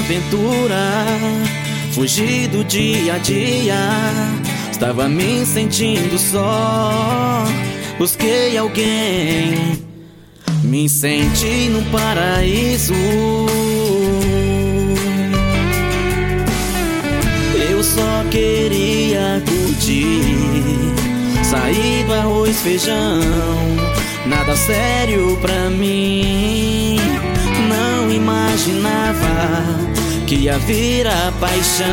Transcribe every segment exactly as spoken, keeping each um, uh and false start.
aventura, fugir do dia a dia. Estava me sentindo só, busquei alguém, me senti no paraíso. Eu só queria curtir, sair do arroz, feijão, nada sério pra mim. Não imaginava que ia vir a paixão.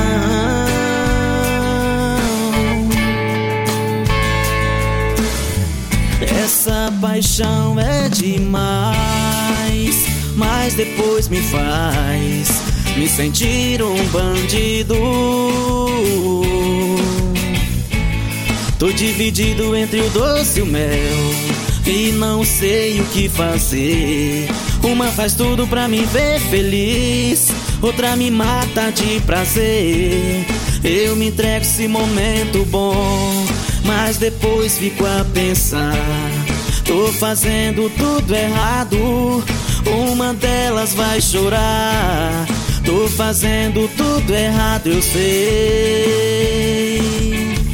Essa paixão é demais, mas depois me faz me sentir um bandido. Tô dividido entre o doce e o mel e não sei o que fazer. Uma faz tudo pra me ver feliz, outra me mata de prazer. Eu me entrego esse momento bom, mas depois fico a pensar, tô fazendo tudo errado. Uma delas vai chorar, tô fazendo tudo errado, eu sei.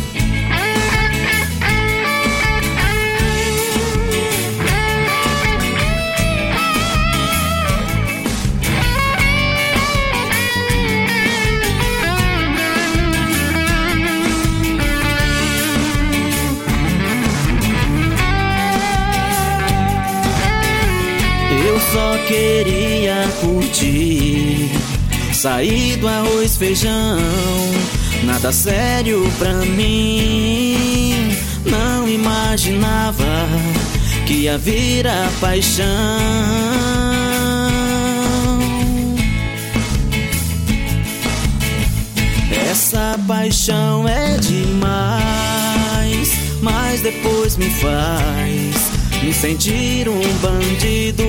Eu só queria curtir, sair do arroz, feijão, nada sério pra mim. Não imaginava que ia vir a paixão. Essa paixão é demais, mas depois me faz me sentir um bandido.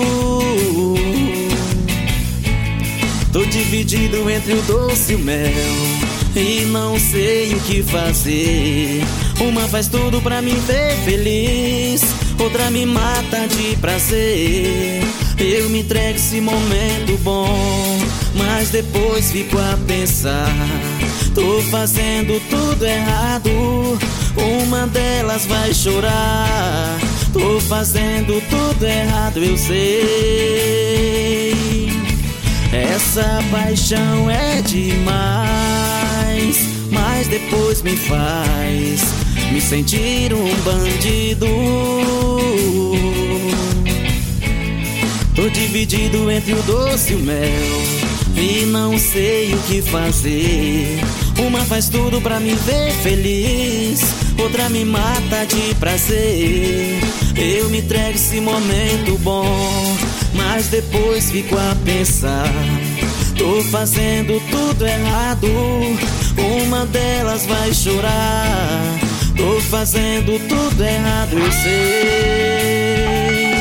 Tô dividido entre o doce e o mel e não sei o que fazer. Uma faz tudo pra me ver feliz, outra me mata de prazer. Eu me entrego esse momento bom, mas depois fico a pensar, tô fazendo tudo errado. Uma delas vai chorar, tô fazendo tudo errado, eu sei. Essa paixão é demais, mas depois me faz me sentir um bandido. Tô dividido entre o doce e o mel e não sei o que fazer. Uma faz tudo pra me ver feliz, outra me mata de prazer. Eu me entrego esse momento bom, mas depois fico a pensar, tô fazendo tudo errado. Uma delas vai chorar, tô fazendo tudo errado, eu sei.